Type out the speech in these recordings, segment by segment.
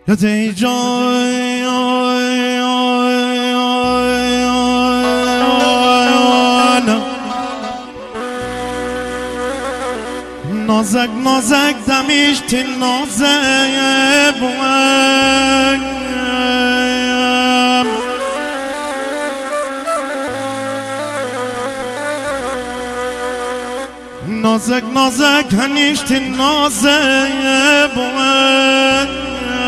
یا دی جای نازک نازک دمیش تی نازه بویم نازک نازک هنیش تی نازه بویم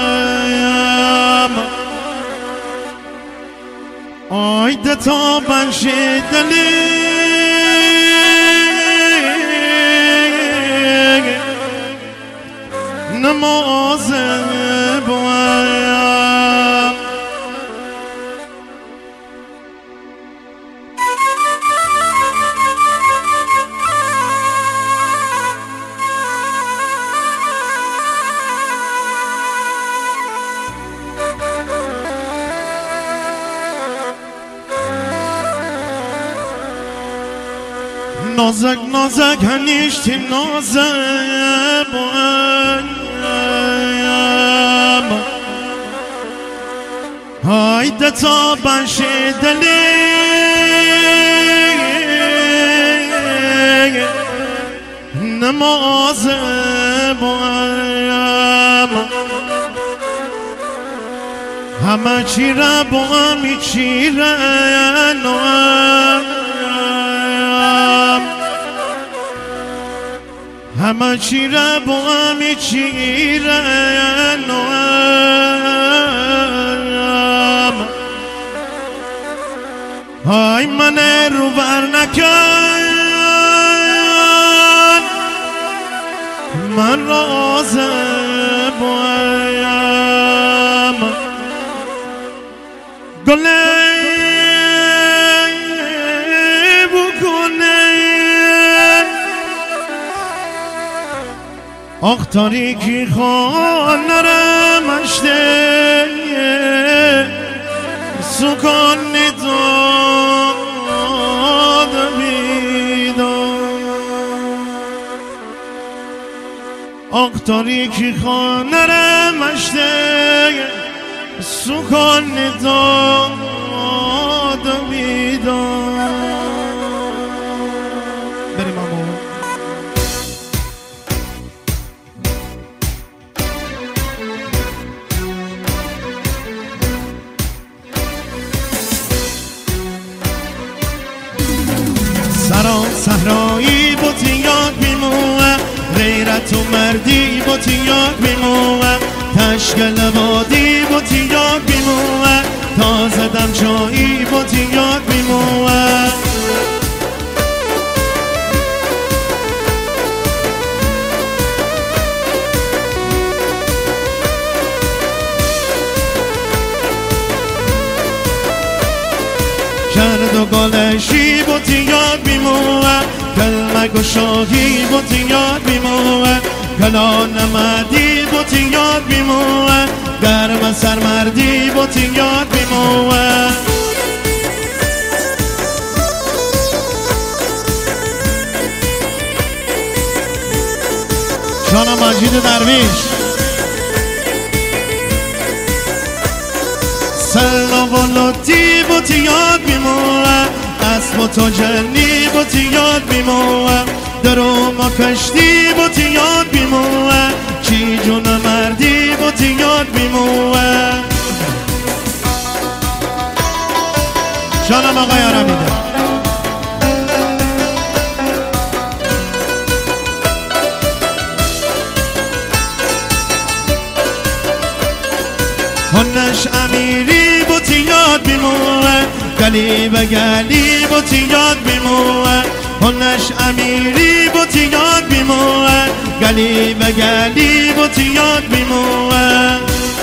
آیده تا بنشی دلی نماز بویم نازک نازک هنیشتی نازه بویم هایده تا بنشی دلی نماز بویم همه چی را بویم چی را نویم همه چی را بویم چی را نویم های من رو بر نکن من راز بویم گله آخ تاریکی خانرم اشته سکان نداد بیدار آخ تاریکی خانرم اشته سکان نداد بیدار بریم امو سران صحرایی بوتی یاد بیموه غیرت و مردی بوتی یاد بیموه تشکل وادی بوتی یاد بیموه تازه دم جایی بوتی یاد بیموه کرد و گلشی بوتی یاد بیموه کلمه گشاهی بوتی یاد بیموه کلا نمدی بوتی یاد بیموه گرم سرمردی بوتی یاد بیموه جان مجید درویش سلام و لطی بوتی یاد بیموه اسم و تو جنی بوتی یاد بیموه درو ما کشتی بوتی یاد بیموه چی جون مردی بوتی یاد بیموه جانم آقای عربیده هنش امیری بوتی یاد بیموه گلی به گلی بوتی یاد بیموه هنش امیری بوتی یاد بیموه گلی به گلی بوتی یاد بیموه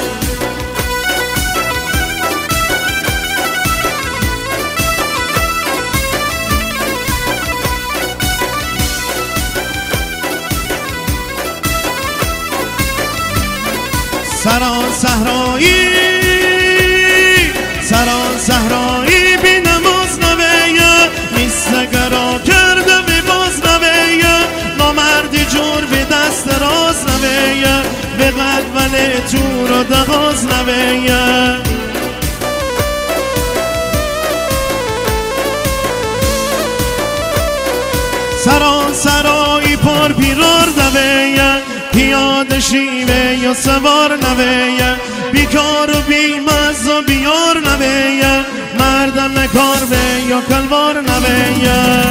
سران صحرایی سران صحرایی بی نماز نویه نیستگرا کرده بی باز نویه نامردی جور بی دست راز نویه بقد ولی تو رو دغاز نویه سرایی پر پیرار دویه پیاده شیوه یا سوار نویه بیکار و بیمز و بیار نویه مردم کار به یا کلوار نویه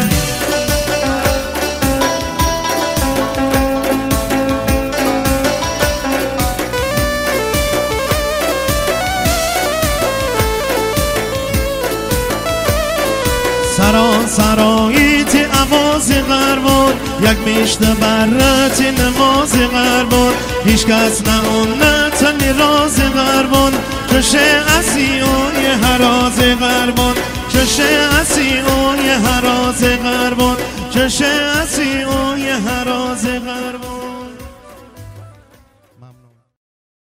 سرایی تی عواز غربون یک میشت برت نماز غربون هیچ کس نه اون نه تنی راز غربون چشه اسی اون یه هراز غربون چشه اسی اون یه هراز غربون چشه اسی اون یه هراز غربون